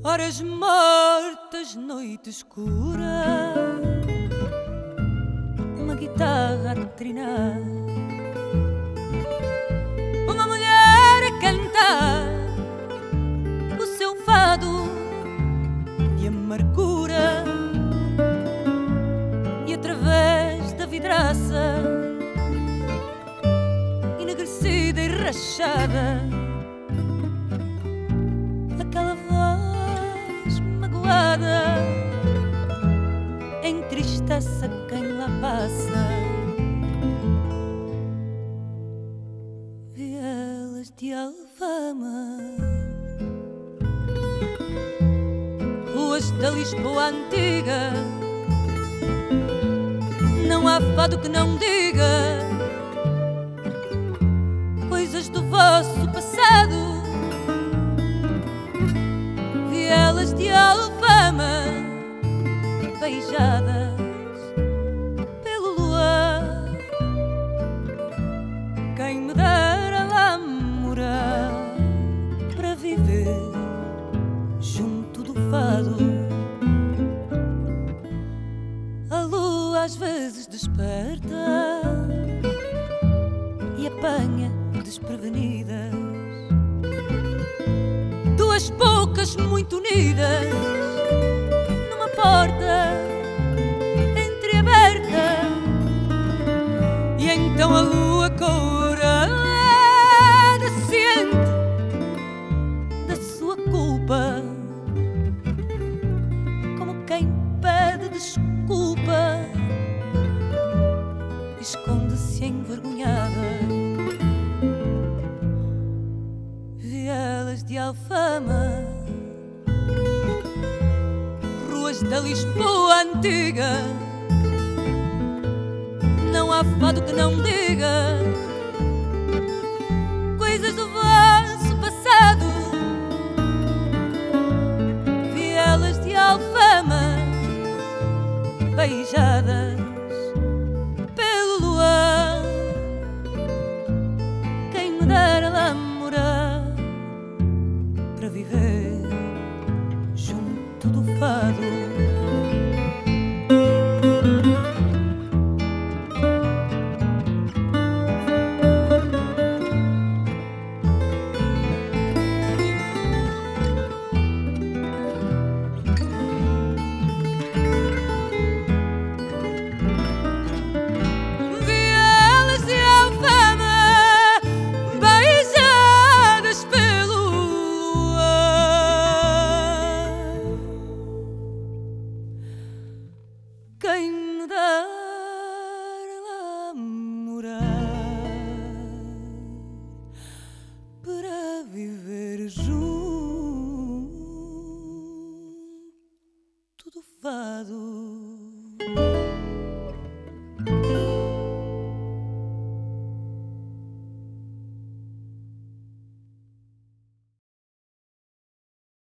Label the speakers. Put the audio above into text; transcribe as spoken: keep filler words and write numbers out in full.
Speaker 1: Horas mortas, noite escura, uma guitarra a trinar, uma mulher a cantar o seu fado de amargura, e através da vidraça enegrecida e rachada, aquela voz magoada entristece quem lá passa. Vielas de Alfama, ruas da Lisboa antiga, não há fado que não diga coisas do vosso passado. Vielas de Alfama, beijadas pelo luar, quem me dera lá morar para viver junto do fado. A lua às vezes desperta e apanha desprevenidas duas bocas muito unidas numa porta entreaberta, e então a lua courada ciente da sua culpa, como quem pede desculpa, esconde-se envergonhada. Vielas de Alfama, ruas da Lisboa antiga, não há fado que não diga coisas do vosso passado. Vielas de Alfama, beijadas pelo luar, quem me dera lá morar para viver junto do fado.